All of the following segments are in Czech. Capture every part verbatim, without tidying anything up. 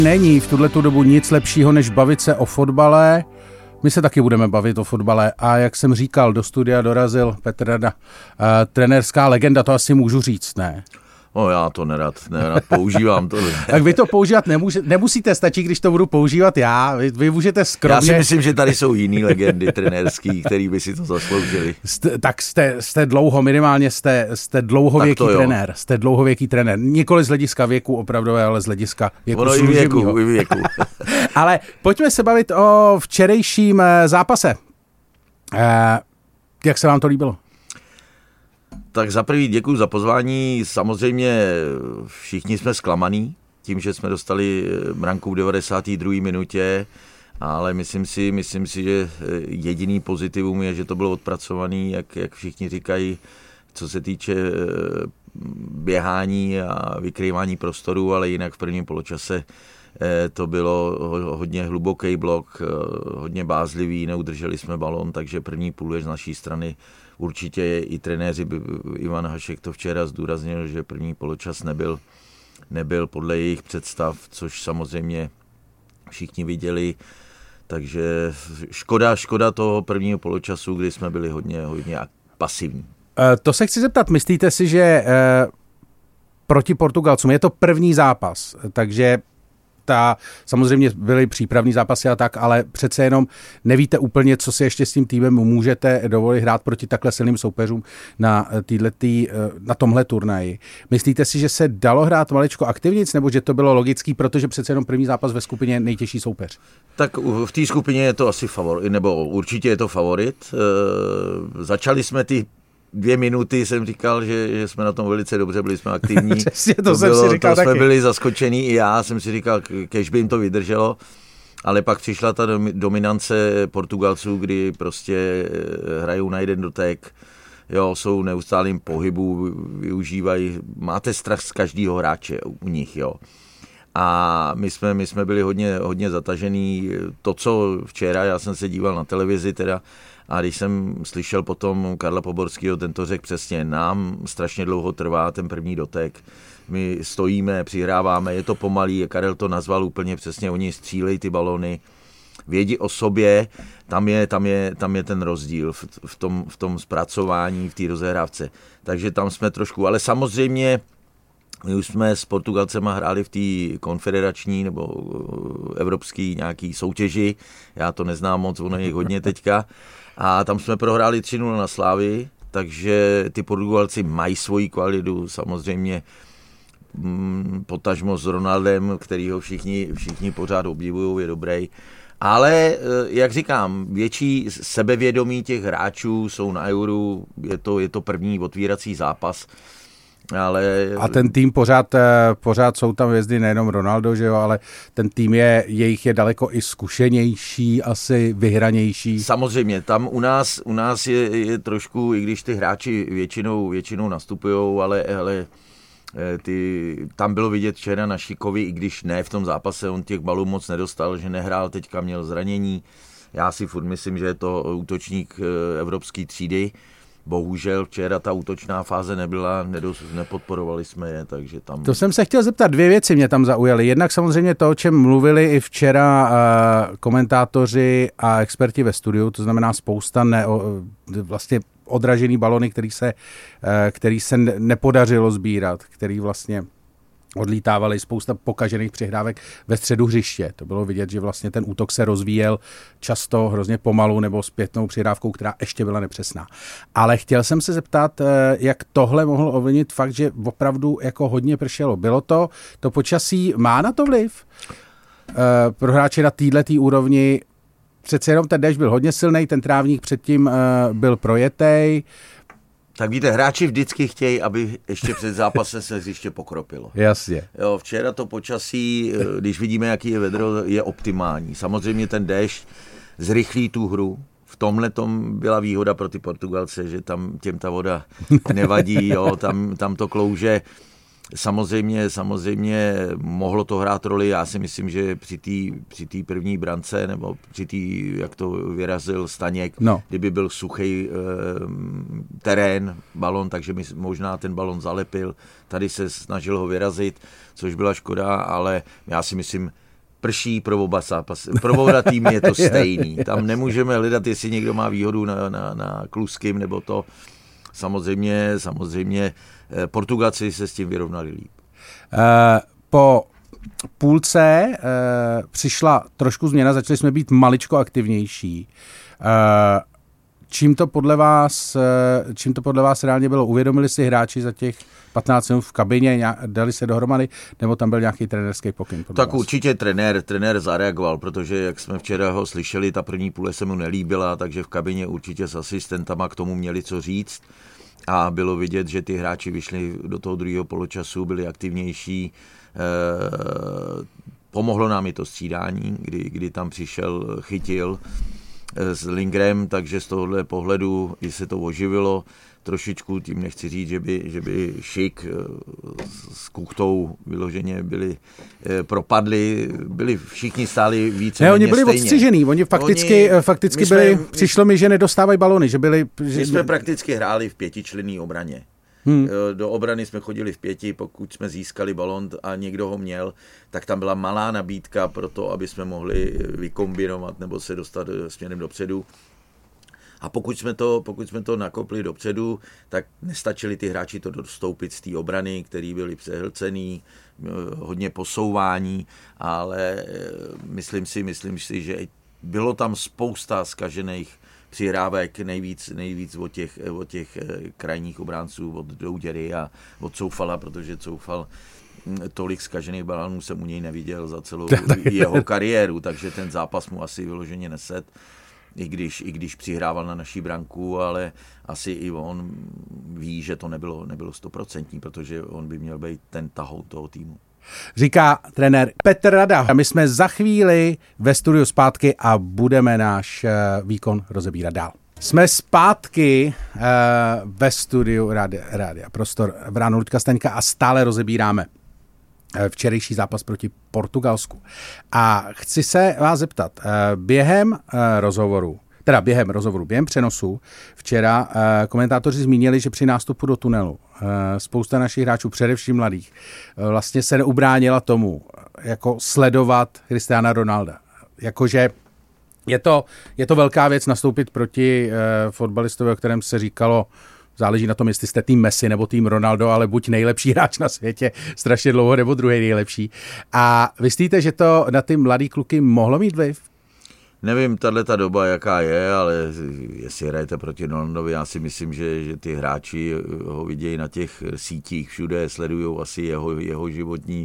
Není v tuhletu dobu nic lepšího, než bavit se o fotbale. My se taky budeme bavit o fotbale a jak jsem říkal, do studia dorazil Petr Rada, uh, trenérská legenda, to asi můžu říct, ne? No já to nerad, nerad používám to. Tak vy to používat nemůže, nemusíte, stačí, když to budu používat já, vy, vy můžete skromně... Já si myslím, že tady jsou jiný legendy trenérský, který by si to zasloužili. Jste, tak jste, jste dlouho, minimálně jste, jste dlouhověký trenér, jste dlouhověký trenér, nikoli z hlediska věku opravdové, ale z hlediska věku ono služebního. Ono i věku, i věku. Ale pojďme se bavit o včerejším zápase. Eh, jak se vám to líbilo? Tak za prvý děkuji za pozvání. Samozřejmě všichni jsme zklamaný tím, že jsme dostali branku v devadesáté druhé minutě, ale myslím si, myslím si, že jediný pozitivum je, že to bylo odpracovaný, jak, jak všichni říkají, co se týče běhání a vykrývání prostoru, ale jinak v prvním poločase to bylo hodně hluboký blok, hodně bázlivý, neudrželi jsme balon, takže první půl je z naší strany. Určitě i trenéři, Ivan Hašek to včera zdůraznil, že první poločas nebyl, nebyl podle jejich představ, což samozřejmě všichni viděli. Takže škoda, škoda toho prvního poločasu, kdy jsme byli hodně, hodně pasivní. To se chci zeptat, myslíte si, že proti Portugalcům je to první zápas, takže ta, samozřejmě byly přípravní zápasy a tak, ale přece jenom nevíte úplně, co si ještě s tím týmem můžete dovolit hrát proti takhle silným soupeřům na, týhletý, na tomhle turnaji. Myslíte si, že se dalo hrát maličko aktivnic, nebo že to bylo logický, protože přece jenom první zápas ve skupině je nejtěžší soupeř? Tak v té skupině je to asi favorit, nebo určitě je to favorit. E, začali jsme ty Dvě minuty jsem říkal, že, že jsme na tom velice dobře, byli jsme aktivní. Přesně, to, to jsem bylo, si říkal to taky. Jsme byli zaskočení, i já jsem si říkal, kež by jim to vydrželo, ale pak přišla ta dominance Portugalců, kdy prostě hrajou na jeden dotek, jo, jsou v neustálým pohybu, využívají, máte strach z každého hráče u nich, jo. A my jsme, my jsme byli hodně, hodně zatažený. To, co včera, já jsem se díval na televizi teda, a když jsem slyšel potom Karla Poborského, ten to řekl přesně, nám strašně dlouho trvá ten první dotek. My stojíme, přihráváme, je to pomalý, Karel to nazval úplně přesně, oni střílejí ty balony, vědí o sobě, tam je, tam je, tam je ten rozdíl v, v, tom, v tom zpracování, v té rozehrávce. Takže tam jsme trošku, ale samozřejmě my už jsme s Portugalcema hráli v té konfederační nebo evropský nějaký soutěži, já to neznám moc, ono je hodně teďka, a tam jsme prohráli tři nula na Slavii, takže ty Portugalci mají svoji kvalitu, samozřejmě potažmo s Ronaldem, kterýho všichni, všichni pořád obdivují, je dobrý. Ale, jak říkám, větší sebevědomí těch hráčů jsou na Euru, je to, je to první otvírací zápas. Ale... A ten tým pořád, pořád jsou tam hvězdy, nejenom Ronaldo, že jo, ale ten tým je, jejich je daleko i zkušenější, asi vyhranější. Samozřejmě, tam u nás, u nás je, je trošku, i když ty hráči většinou, většinou nastupujou, ale, ale ty, tam bylo vidět včera na Šikovi, i když ne v tom zápase, on těch balů moc nedostal, že nehrál, teďka měl zranění. Já si furt myslím, že je to útočník evropské třídy. Bohužel včera ta útočná fáze nebyla, nedos, nepodporovali jsme je, takže tam... To jsem se chtěl zeptat, dvě věci mě tam zaujaly. Jednak samozřejmě to, o čem mluvili i včera uh, komentátoři a experti ve studiu, to znamená spousta ne, o, vlastně odražený balony, který se, uh, který se nepodařilo sbírat, který vlastně odlítávali, spousta pokažených přihrávek ve středu hřiště. To bylo vidět, že vlastně ten útok se rozvíjel často hrozně pomalu nebo zpětnou přihrávkou, která ještě byla nepřesná. Ale chtěl jsem se zeptat, jak tohle mohl ovlivnit fakt, že opravdu jako hodně pršelo. Bylo to, to počasí má na to vliv? Pro hráče na této úrovni přece jenom ten déšť byl hodně silný, ten trávník předtím byl projetej. Tak víte, hráči vždycky chtějí, aby ještě před zápasem se hřiště pokropilo. Jasně. Jo, včera to počasí, když vidíme, jaký je vedro, je optimální. Samozřejmě ten déšť zrychlí tu hru. V tomhle tom byla výhoda pro ty Portugalce, že tam těm ta voda nevadí, jo, tam, tam to klouže. Samozřejmě, samozřejmě mohlo to hrát roli, já si myslím, že při té při té první brance, nebo při té, jak to vyrazil Staněk, no. Kdyby byl suchý e, terén, balon, takže mi možná ten balon zalepil, tady se snažil ho vyrazit, což byla škoda, ale já si myslím, prší pro oba zápasy. Pro oba týmy je to stejný. Tam nemůžeme hledat, jestli někdo má výhodu na, na, na Kluským nebo to. Samozřejmě, samozřejmě Portugalci se s tím vyrovnali líp. Uh, po půlce uh, přišla trošku změna, začali jsme být maličko aktivnější. Uh, čím to podle vás, uh, čím to podle vás reálně bylo? Uvědomili si hráči za těch patnáct minut v kabině, dali se dohromady, nebo tam byl nějaký trenérský pokyn? Tak vás? Určitě trenér, trenér zareagoval, protože jak jsme včera ho slyšeli, ta první půle se mu nelíbila, takže v kabině určitě s asistentama k tomu měli co říct. A bylo vidět, že ty hráči vyšli do toho druhého poločasu, byli aktivnější. E, pomohlo nám i to střídání, kdy, kdy tam přišel, chytil e, s Lingrem, takže z tohohle pohledu, kdy se to oživilo trošičku, tím nechci říct, že by, že by Šik s Kuchtou vyloženě byli e, propadli, byli všichni stáli více. Ne, oni byli stejně odstřižený, oni fakticky, oni, fakticky byli, jsme, přišlo mi, že nedostávají balony, že byli... Že... My jsme prakticky hráli v pětičlenné obraně. Hmm. Do obrany jsme chodili v pěti, pokud jsme získali balon a někdo ho měl, tak tam byla malá nabídka pro to, aby jsme mohli vykombinovat nebo se dostat směrem dopředu. A pokud jsme to, pokud jsme to nakopli dopředu, tak nestačili ty hráči to dostoupit z té obrany, který byli přehlcený, hodně posouvání, ale myslím si, myslím si, že bylo tam spousta zkažených přihrávek, nejvíc, nejvíc od těch, od těch krajních obránců, od Douděry a od Coufala, protože Coufal tolik zkažených balonů jsem u něj neviděl za celou jeho kariéru, takže ten zápas mu asi vyloženě neset. I když, i když přihrával na naší branku, ale asi i on ví, že to nebylo, nebylo stoprocentní, protože on by měl být ten tahout toho týmu. Říká trenér Petr Rada. My jsme za chvíli ve studiu zpátky a budeme náš výkon rozebírat dál. Jsme zpátky uh, ve studiu Rádia, Rádia Prostor v ráno Luďka Staňka a stále rozebíráme včerejší zápas proti Portugalsku. A chci se vás zeptat, během rozhovoru, teda během rozhovoru, během přenosu, včera komentátoři zmínili, že při nástupu do tunelu spousta našich hráčů, především mladých, vlastně se neubránila tomu, jako sledovat Cristiana Ronalda. Jakože je to, je to velká věc nastoupit proti fotbalistovi, o kterém se říkalo, záleží na tom, jestli jste tým Messi nebo tým Ronaldo, ale buď nejlepší hráč na světě strašně dlouho, nebo druhý nejlepší. A myslíte, že to na ty mladý kluky mohlo mít vliv? Nevím, tato doba, jaká je, ale jestli hrajete proti Ronaldovi, já si myslím, že, že ty hráči ho vidějí na těch sítích, všude sledují asi jeho, jeho životní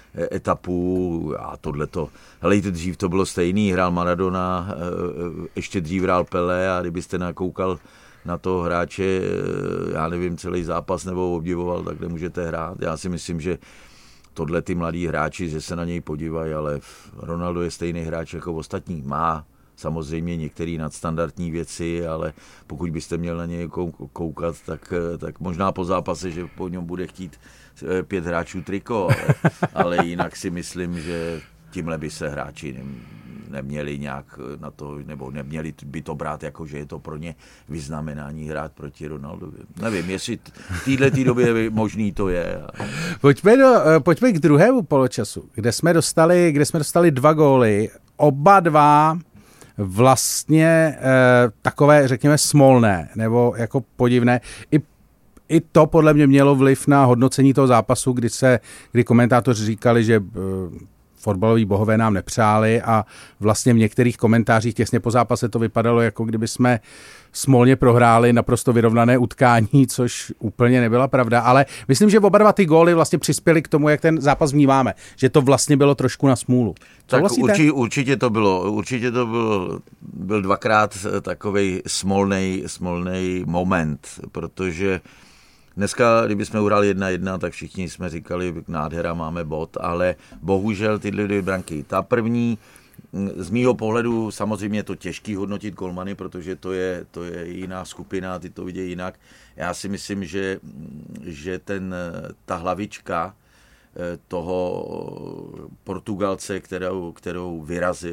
etapu a tohleto. Helejte, dřív to bylo stejný, hrál Maradona, ještě dřív hrál Pelé a kdybyste nakoukal na toho hráče, já nevím, celý zápas nebo obdivoval, tak nemůžete hrát. Já si myslím, že tohle ty mladí hráči, že se na něj podívají, ale Ronaldo je stejný hráč jako ostatní. Má samozřejmě některé nadstandardní věci, ale pokud byste měl na něj koukat, tak, tak možná po zápase, že po něm bude chtít pět hráčů triko, ale, ale jinak si myslím, že tímhle by se hráči neměli nějak na to, nebo neměli by to brát jako, že je to pro ně vyznamenání hrát proti Ronaldovi. Nevím, jestli v této době možný to je. Pojďme, do, pojďme k druhému poločasu, kde jsme dostali, kde jsme dostali dva góly. Oba dva vlastně eh, takové, řekněme, smolné, nebo jako podivné. I I to podle mě mělo vliv na hodnocení toho zápasu, kdy se, kdy komentátoři říkali, že fotbaloví bohové nám nepřáli a vlastně v některých komentářích těsně po zápase to vypadalo, jako kdyby jsme smolně prohráli naprosto vyrovnané utkání, což úplně nebyla pravda, ale myslím, že oba dva ty góly vlastně přispěly k tomu, jak ten zápas vnímáme, že to vlastně bylo trošku na smůlu. Tak určitě, určitě to bylo, určitě to byl, byl dvakrát takovej smolnej, smolnej moment, protože dneska, kdybychom uhrali jedna jedna, tak všichni jsme říkali, nádhera, máme bod, ale bohužel tyhle dvě branky. Ta první, z mýho pohledu, samozřejmě je to těžký hodnotit golmany, protože to je, to je jiná skupina, ty to vidějí jinak. Já si myslím, že, že ten, ta hlavička toho Portugalce, kterou, kterou vyrazil,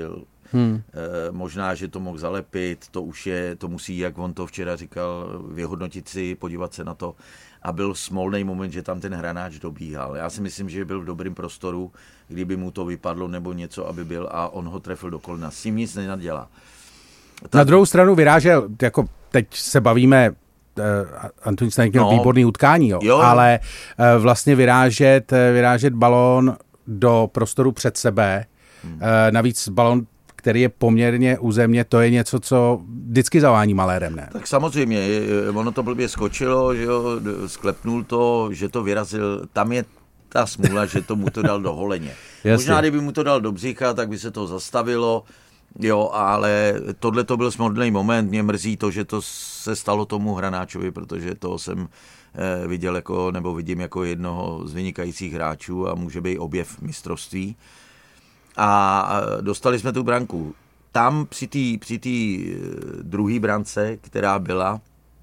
Hmm. E, možná, že to mohl zalepit, to už je, to musí, jak on to včera říkal, vyhodnotit si, podívat se na to. A byl smolný moment, že tam ten hranáč dobíhal. Já si myslím, že byl v dobrém prostoru, kdyby mu to vypadlo nebo něco, aby byl a on ho trefil do kolena. S tím nic nenadělá. Tak... Na druhou stranu vyrážel, jako teď se bavíme, uh, Antonín Staněk měl no, výborný utkání, jo, jo. ale uh, vlastně vyrážet, vyrážet balón do prostoru před sebe, hmm. uh, navíc balón, který je poměrně u země, to je něco, co vždycky zavání malérem, ne? Tak samozřejmě, ono to blbě skočilo, že jo, sklepnul to, že to vyrazil, tam je ta smůla, že to mu to dal do holeně. Možná, kdyby mu to dal do břicha, tak by se to zastavilo, jo, ale tohle to byl smolný moment, mě mrzí to, že to se stalo tomu hranáčovi, protože to jsem eh, viděl jako, nebo vidím jako jednoho z vynikajících hráčů a může být objev mistrovství. A dostali jsme tu branku. Tam při té při té druhé brance, která byla,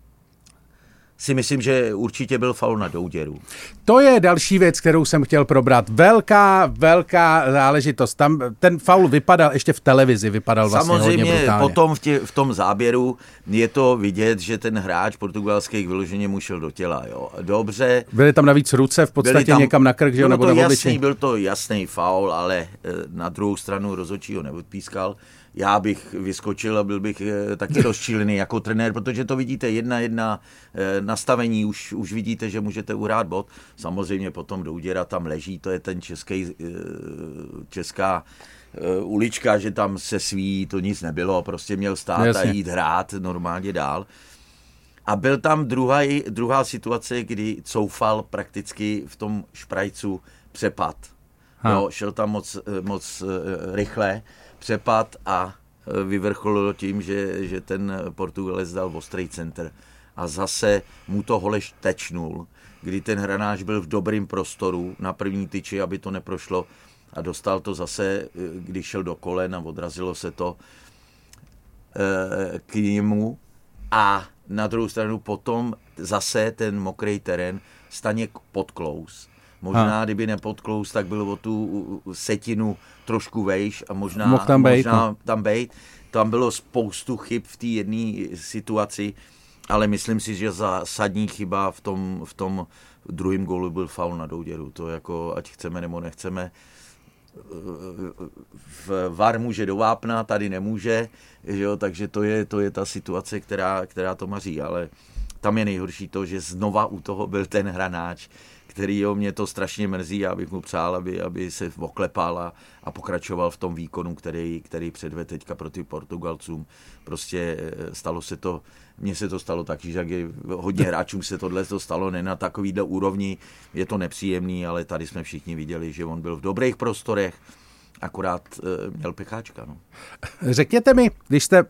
si myslím, že určitě byl faul na Douděru. To je další věc, kterou jsem chtěl probrat. Velká, velká záležitost. Tam ten faul vypadal, ještě v televizi vypadal vlastně samozřejmě hodně brutálně. Samozřejmě potom v, tě, v tom záběru je to vidět, že ten hráč portugalský vyloženě mu šel do těla. Jo. Dobře. Byly tam navíc ruce v podstatě tam, někam na krk, že jo, nebo na obličej. Byl to jasný faul, ale na druhou stranu rozhodčí ho neodpískal. Já bych vyskočil a byl bych taky rozčílený jako trenér, protože to vidíte jedna jedna nastavení, už, už vidíte, že můžete uhrát bod. Samozřejmě potom Douděra tam leží, to je ten český, česká ulička, že tam se sví, to nic nebylo, prostě měl stát Jasně. a jít hrát normálně dál. A byl tam druhá, druhá situace, kdy coufal prakticky v tom šprajcu přepad. Jo, šel tam moc, moc rychle, přepad a vyvrcholilo tím, že, že ten Portugalec dal ostrý center. A zase mu to Holeš tečnul, kdy ten hranáč byl v dobrým prostoru na první tyči, aby to neprošlo a dostal to zase, když šel do kolen a odrazilo se to e, k němu. A na druhou stranu potom zase ten mokrý terén Staněk podklous. Možná, ha. kdyby nepodklous, tak byl o tu setinu trošku vejš a možná tam bejt, možná no. tam bejt. Tam bylo spoustu chyb v té jedné situaci, ale myslím si, že zásadní chyba v tom, v tom druhém gólu byl faul na Douděru. To jako, ať chceme nebo nechceme, v V A R může do vápna, tady nemůže, že jo, takže to je, to je ta situace, která, která to maří, ale tam je nejhorší to, že znova u toho byl ten hranáč, kterýho mě to strašně mrzí, já bych mu přál, aby, aby se oklepal a, a pokračoval v tom výkonu, který, který předved teďka proti Portugalcům. Prostě stalo se to, mně se to stalo taky, že hodně hráčům se tohle to stalo, ne na takovýhle úrovni, je to nepříjemný, ale tady jsme všichni viděli, že on byl v dobrých prostorech, akorát e, měl pecháčka. No. Řekněte mi, když jste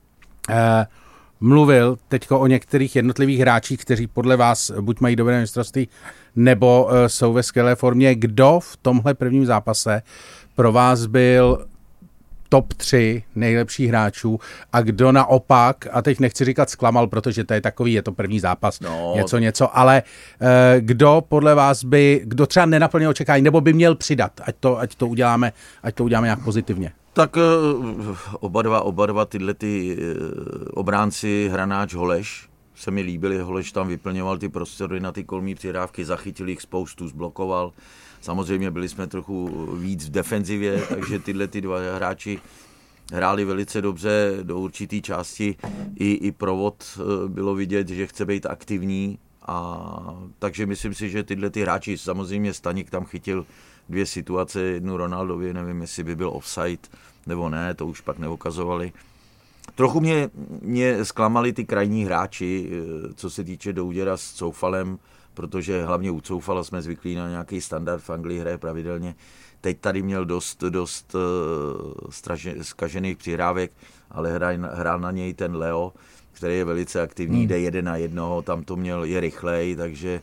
e, mluvil teďko o některých jednotlivých hráčích, kteří podle vás buď mají dobré mistrovství, nebo e, jsou ve skvělé formě, kdo v tomhle prvním zápase pro vás byl top tři nejlepších hráčů a kdo naopak, a teď nechci říkat zklamal, protože to je takový, je to první zápas, no. něco, něco, ale e, kdo podle vás by, kdo třeba nenaplnil očekávání, nebo by měl přidat, ať to, ať to uděláme, ať to uděláme nějak pozitivně. Tak oba dva, oba dva tyhle ty obránci, hranáč Holeš, se mi líbili, Holeš tam vyplňoval ty prostory na ty kolmí přihrávky, zachytil jich spoustu, zblokoval. Samozřejmě byli jsme trochu víc v defenzivě, takže tyhle ty dva hráči hráli velice dobře do určitý části. I, i provod bylo vidět, že chce být aktivní. A takže myslím si, že tyhle ty hráči, samozřejmě Staněk tam chytil dvě situace, jednu Ronaldovi, nevím, jestli by byl offside nebo ne, to už pak neukazovali. Trochu mě, mě zklamali ty krajní hráči, co se týče Douděra s Coufalem, protože hlavně u Coufala jsme zvyklí na nějaký standard, v Anglii hraje pravidelně. Teď tady měl dost, dost straže, zkažených přihrávek, ale hrál, hrál na něj ten Leo, který je velice aktivní, hmm. jde jeden na jednoho, tam to měl, je rychlej, takže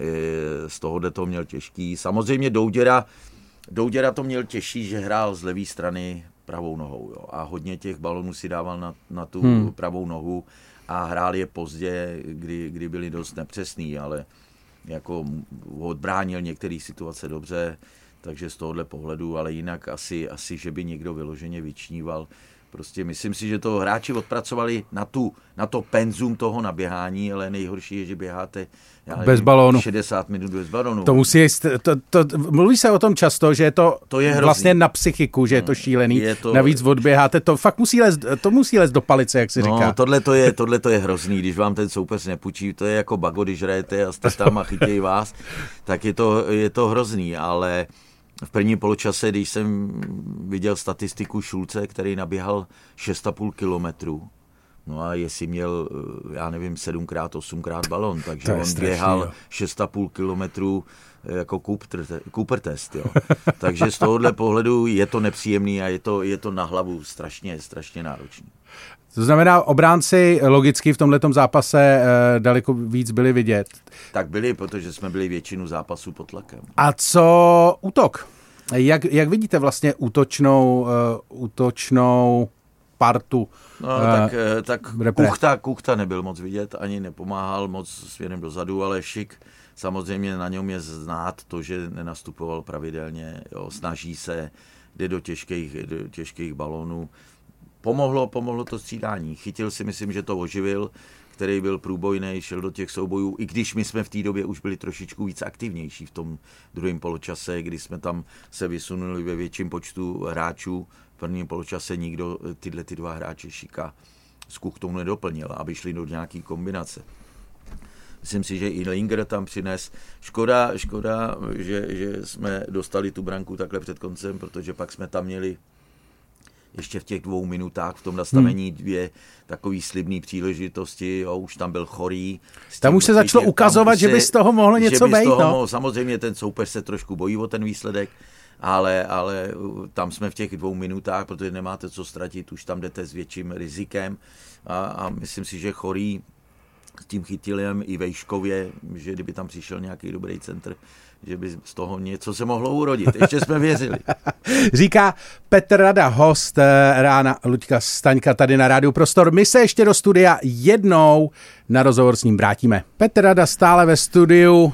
z tohohle to měl těžký. Samozřejmě Douděra, Douděra to měl těžší, že hrál z levé strany pravou nohou, jo, a hodně těch balonů si dával na, na tu hmm. pravou nohu a hrál je pozdě, kdy, kdy byli dost nepřesný, ale jako odbránil některé situace dobře, takže z tohohle pohledu, ale jinak asi, asi že by někdo vyloženě vyčníval. Prostě myslím si, že to hráči odpracovali na, tu, na to penzum toho naběhání, ale nejhorší je, že běháte já nevím, bez balónu. šedesát minut bez balónu. To musí, to, to, mluví se o tom často, že je to, to je vlastně na psychiku, že je to šílený. Je to, Navíc odběháte, to fakt musí lézt, to musí lézt do palice, jak se no, říká. Tohle to je, tohle to je hrozný, když vám ten soupeř nepůjčí, to je jako bago, když hrajete a jste tam a chytějí vás, tak je to, je to hrozný, ale v prvním poločase, když jsem viděl statistiku Šulce, který naběhal šest a půl kilometru, no a jestli měl, já nevím, sedmkrát, osmkrát balon, takže on strašný, běhal jo. šest a půl kilometru jako Cooper, Cooper test, jo. Takže z tohohle pohledu je to nepříjemný a je to, je to na hlavu strašně, strašně náročný. To znamená, obránci logicky v tomhletom zápase eh, daleko víc byli vidět. Tak byli, protože jsme byli většinu zápasů pod tlakem. A co útok? Jak, jak vidíte vlastně útočnou, uh, útočnou partu? No, tak, tak Kuchta, Kuchta nebyl moc vidět, ani nepomáhal moc směrem dozadu, ale Šik, samozřejmě na něm je znát to, že nenastupoval pravidelně, jo, snaží se, jde do těžkých, do těžkých balónů. Pomohlo, pomohlo to střídání. Chytil si, myslím, že to oživil, který byl průbojný, šel do těch soubojů, i když my jsme v té době už byli trošičku víc aktivnější v tom druhém poločase, kdy jsme tam se vysunuli ve větším počtu hráčů. V prvním poločase nikdo tyhle ty dva hráče Šika s Kuchtou nedoplnil, aby šli do nějaký kombinace. Myslím si, že i Linger tam přines. Škoda, škoda že, že jsme dostali tu branku takhle před koncem, protože pak jsme tam měli ještě v těch dvou minutách v tom nastavení dvě takový slibný příležitosti, jo, už tam byl Chorý. Tam už se začalo ukazovat, že by z toho mohlo něco být. No. Mohlo, samozřejmě ten soupeř se trošku bojí o ten výsledek, ale, ale tam jsme v těch dvou minutách, protože nemáte co ztratit, už tam jdete s větším rizikem a, a myslím si, že Chorý s tím Chytilem i Vejškově, že kdyby tam přišel nějaký dobrý centr, že by z toho něco se mohlo urodit. Ještě jsme věřili. Říká Petr Rada, host rána Luďka Staňka tady na Rádiu Prostor. My se ještě do studia jednou na rozhovor s ním vrátíme. Petr Rada stále ve studiu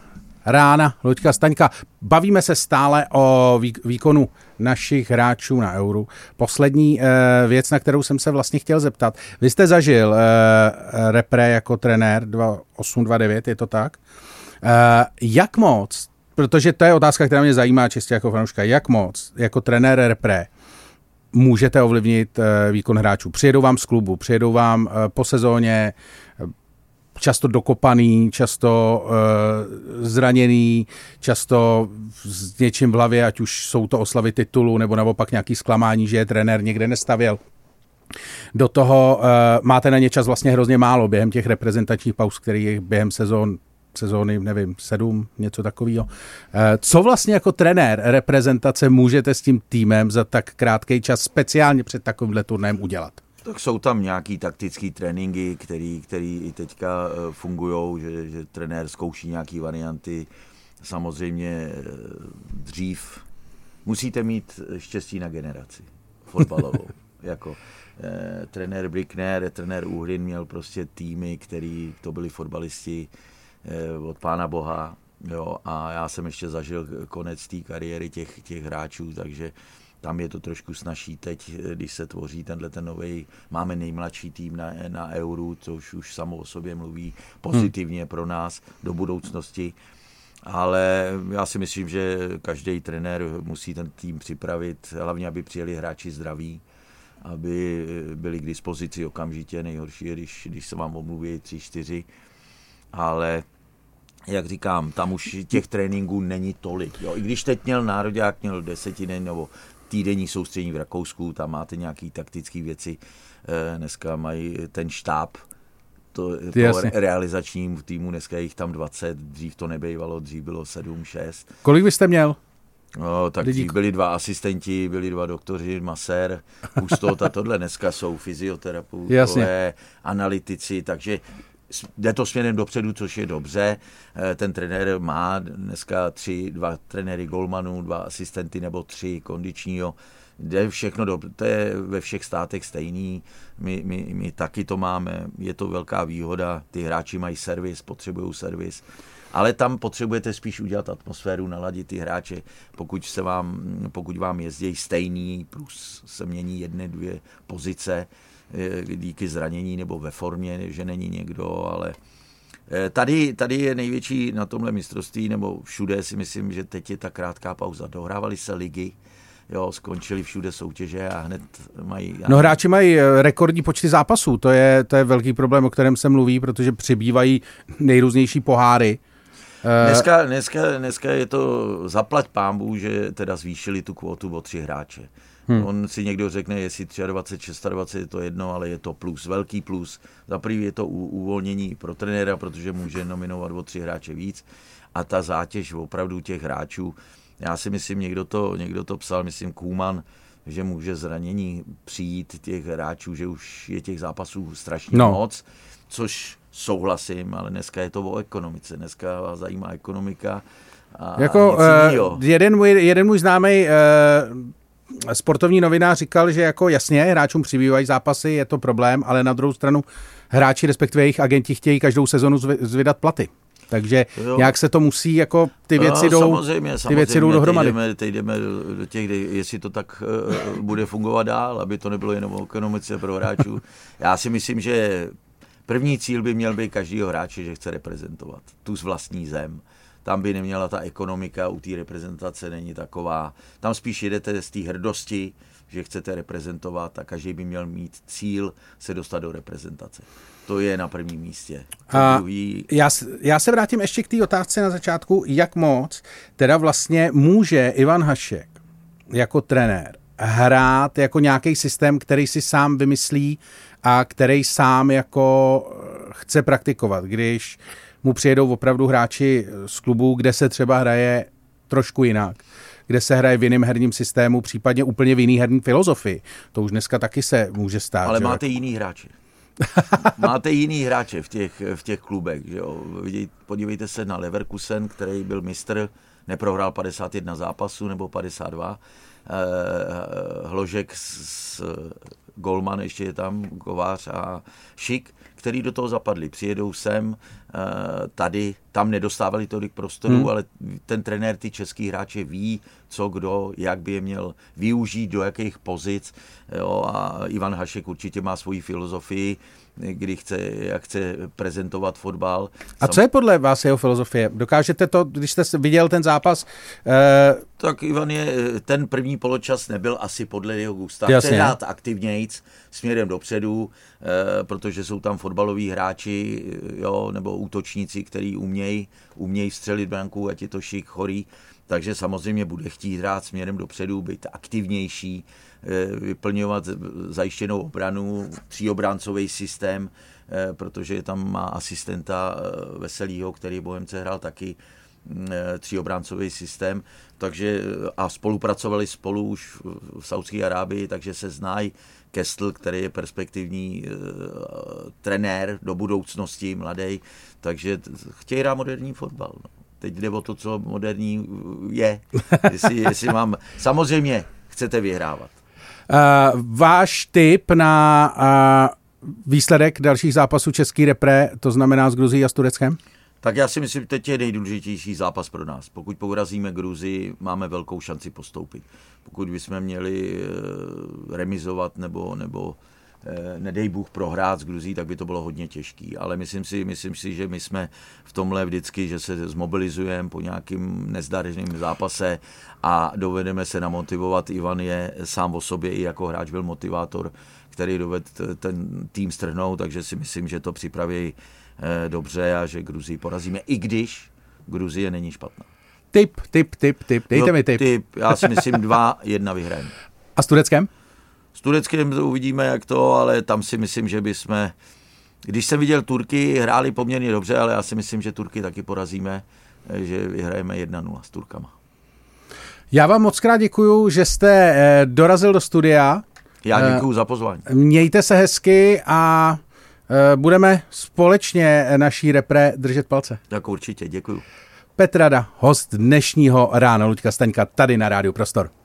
rána Luďka Staňka. Bavíme se stále o výkonu našich hráčů na Euru. Poslední eh, věc, na kterou jsem se vlastně chtěl zeptat. Vy jste zažil eh, repre jako trenér dva osm dva devět, je to tak? Eh, jak moc, protože to je otázka, která mě zajímá čistě jako fanouška, jak moc jako trenér repre můžete ovlivnit eh, výkon hráčů? Přijedou vám z klubu, přijedou vám eh, po sezóně, často dokopaný, často uh, zraněný, často s něčím v hlavě, ať už jsou to oslavy titulu, nebo naopak nějaký zklamání, že je trenér někde nestavěl. Do toho uh, máte na ně čas vlastně hrozně málo během těch reprezentačních pauz, který je během sezón, sezóny, nevím, sedm, něco takového. Uh, co vlastně jako trenér reprezentace můžete s tím týmem za tak krátký čas speciálně před takovýmhle turnajem udělat? Tak jsou tam nějaký taktický tréninky, který, který i teďka fungujou, že, že trenér zkouší nějaký varianty. Samozřejmě dřív musíte mít štěstí na generaci fotbalovou. jako eh, trenér Brickner, trenér Uhrin měl prostě týmy, který to byli fotbalisti eh, od Pána Boha. Jo, a já jsem ještě zažil konec té kariéry těch, těch hráčů, takže tam je to trošku snazší teď, když se tvoří tenhle ten novej, máme nejmladší tým na, na Euru, což už samo o sobě mluví pozitivně pro nás do budoucnosti. Ale já si myslím, že každý trenér musí ten tým připravit, hlavně aby přijeli hráči zdraví, aby byli k dispozici okamžitě. Nejhorší je, když, když se vám omluví tři, čtyři, ale jak říkám, tam už těch tréninků není tolik. Jo. I když teď měl nároďák, měl desetiny nebo týdenní soustředění v Rakousku, tam máte nějaké taktické věci. Dneska mají ten štáb, to, to realizačním týmu, dneska je jich tam dvacet, dřív to nebejvalo, dřív bylo sedm, šest. Kolik byste měl? No, tak dřív byli dva asistenti, byli dva doktoři, masér, Kustot a tohle. Dneska jsou fyzioterapeutové, analytici, takže jde to směrem dopředu, což je dobře. Ten trenér má dneska tři, dva trenéry golmanů, dva asistenty nebo tři kondičního. Jde všechno dobře, to je ve všech státech stejný. My, my, my taky to máme, je to velká výhoda. Ty hráči mají servis, potřebují servis. Ale tam potřebujete spíš udělat atmosféru, naladit ty hráče, pokud, se vám, pokud vám jezdí stejný, plus se mění jedny, dvě pozice díky zranění nebo ve formě, že není někdo, ale tady, tady je největší na tomhle mistrovství, nebo všude si myslím, že teď je ta krátká pauza. Dohrávaly se ligy, jo, skončili všude soutěže a hned mají... No hráči mají rekordní počty zápasů, to je, to je velký problém, o kterém se mluví, protože přibývají nejrůznější poháry. Dneska, dneska, dneska je to zaplať pánbů, že teda zvýšili tu kvotu o tři hráče. Hmm. On si někdo řekne, jestli dvacet tři, dvacet šest, je to jedno, ale je to plus, velký plus. Za první je to uvolnění pro trenéra, protože může nominovat o tři hráče víc. A ta zátěž opravdu těch hráčů, já si myslím, někdo to, někdo to psal, myslím Koeman, že může zranění přijít těch hráčů, že už je těch zápasů strašně no. moc, což souhlasím, ale dneska je to o ekonomice. Dneska vás zajímá ekonomika a, jako, a uh, jeden, můj, jeden můj známý uh, sportovní novinář říkal, že jako jasně, hráčům přibývají zápasy, je to problém, ale na druhou stranu hráči, respektive jejich agenti chtějí každou sezonu zvydat platy. Takže jo. nějak se to musí, jako ty věci no, jdou, samozřejmě, ty samozřejmě, věci jdou dohromady. Teď jdeme, teď jdeme do těch, jestli to tak uh, bude fungovat dál, aby to nebylo jenom o ekonomice pro hráčů. Já si myslím, že první cíl by měl být každýho hráče, že chce reprezentovat tu z vlastní zem. Tam by neměla ta ekonomika, u té reprezentace není taková. Tam spíš jedete z té hrdosti, že chcete reprezentovat a každý by měl mít cíl se dostat do reprezentace. To je na prvním místě. A druhý... já, já se vrátím ještě k té otázce na začátku, jak moc teda vlastně může Ivan Hašek jako trenér hrát jako nějaký systém, který si sám vymyslí a který sám jako chce praktikovat, když mu přijedou opravdu hráči z klubů, kde se třeba hraje trošku jinak, kde se hraje v jiném herním systému, případně úplně v jiný herní filozofii. To už dneska taky se může stát. Ale že? máte jiný hráče. Máte jiný hráče v těch, v těch klubech. Že jo? Podívejte se na Leverkusen, který byl mistr, neprohrál padesát jedna zápasů nebo padesát dva. Hložek s Golman, ještě je tam Kovář a Šik, který do toho zapadli. Přijedou sem, tady, tam nedostávali tolik prostoru, hmm. ale ten trenér, ty český hráče ví, co kdo, jak by je měl využít, do jakých pozic. Jo, a Ivan Hašek určitě má svoji filozofii, kdy chce, jak chce prezentovat fotbal. A Sam... co je podle vás jeho filozofie? Dokážete to, když jste viděl ten zápas? Eh... Tak Ivan je, ten první poločas nebyl asi podle jeho gusta. Chce hrát aktivnějc, směrem dopředu, eh, protože jsou tam fotbaloví hráči, jo, nebo útočníci, který umějí uměj střelit branku, ať je to Šik, Chorý. Takže samozřejmě bude chtít hrát směrem dopředu, být aktivnější, vyplňovat zajištěnou obranu, tříobráncový systém, protože tam má asistenta Veselýho, který Bohemce hrál taky tříobráncový systém, takže a spolupracovali spolu už v Saúdské Arábii, takže se znají. Kestl, který je perspektivní e, trenér do budoucnosti, mladý, takže chtějí hrát moderní fotbal. No. Teď jde o to, co moderní je. Jestli, jestli mám... Samozřejmě chcete vyhrávat. Uh, váš tip na uh, výsledek dalších zápasů český repre, to znamená s Gruzií a s Tureckem? Tak já si myslím, že teď je nejdůležitější zápas pro nás. Pokud porazíme Gruzii, máme velkou šanci postoupit. Pokud bychom měli uh, remizovat nebo, nebo uh, nedej Bůh prohrát s Gruzií, tak by to bylo hodně těžký. Ale myslím si, myslím si, že my jsme v tomhle vždycky, že se zmobilizujeme po nějakým nezdařeným zápase a dovedeme se namotivovat. Ivan je sám o sobě i jako hráč byl motivátor, který dovedl ten tým strhnout, takže si myslím, že to připraví eh, dobře a že Gruzii porazíme, i když Gruzie není špatná. Tip, tip, tip, tip, dejte no, mi tip. tip. Já si myslím dva jedna vyhrajeme. A s Tureckem? S Tureckem to uvidíme, jak to, ale tam si myslím, že bychom... Když jsem viděl Turky, hráli poměrně dobře, ale já si myslím, že Turky taky porazíme, že vyhrajeme jedna nula s Turkama. Já vám moc krát děkuju, že jste dorazil do studia. Já děkuju za pozvání. Mějte se hezky a budeme společně naší repre držet palce. Tak určitě, děkuju. Petr Rada, host dnešního Rána Luďka Staňka tady na Rádiu Prostor.